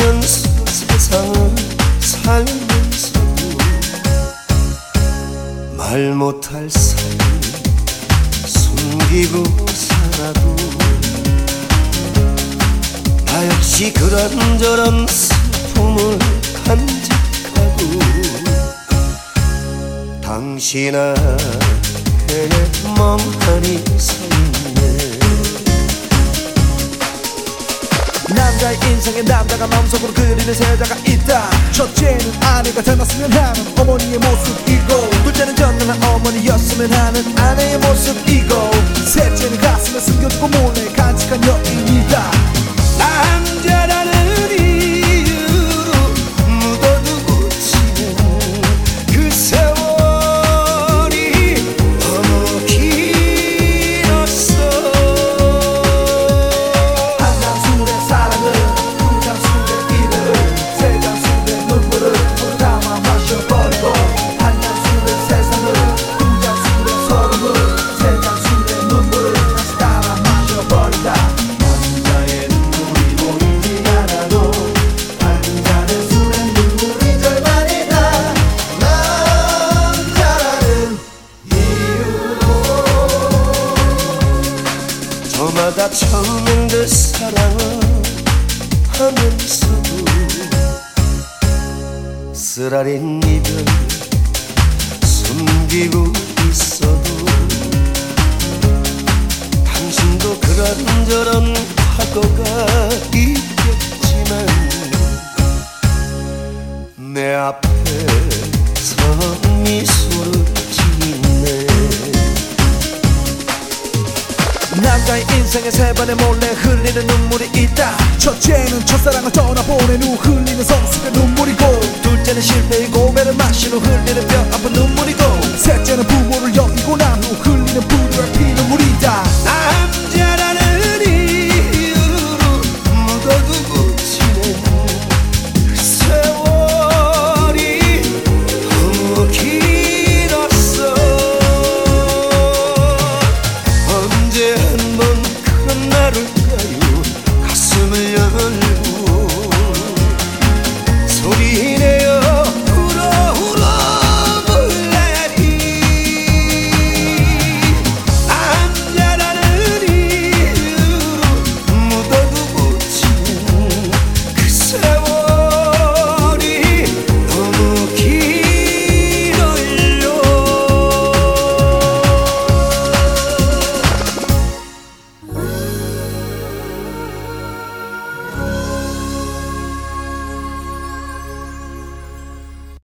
살면서 세상을 살면서도 말 못할 사이 숨기고 살아도 나 역시 그런저런 슬픔을 간직하고 당신 앞에 멍하니 서있네. 남자의 인생에 남자가 마음속으로 그리는 세자가 있다. 첫째는 아내가 닮았으면 하는 어머니의 모습이고, 둘째는 전능한 어머니였으면 하는 아내의 모습이고, 셋째는 가슴에 숨겨두고 몰래 간직한 여인이다. 남자라는 이유로 묻어두고 지낸 그 세월이 너무 길었어. 한 장술의 사랑을, 두 장술의 이별을, 세 장술의 눈물을 모두 담아 마셔버리고, 한 장술의 세상을, 두 장술의 소름을, 세 장술의 눈물을 다시 담아 마셔버린다. 남자의 눈물이 보이지 않아도 한 잔의 술의 눈물이 절반이다. 남자라는 이유로 저마다 처음엔 그 사랑을 하면서도 쓰라린 이별 숨기고 있어도 당신도 그런저런 과거가 있겠지만 내 앞에서 미소를 짓네. 남자의 인생에 세 번에 몰래 흘리는 눈물이 있다. 첫째는 첫사랑을 떠나보낸 후 흘리는 성숙의 눈물이고, 둘째는 실패의 고배를 마신 후 흘리는 뼈 아픈 눈물이고, 셋째는 부모를 여의고 난 후 흘리는 부드러운 피눈물이다.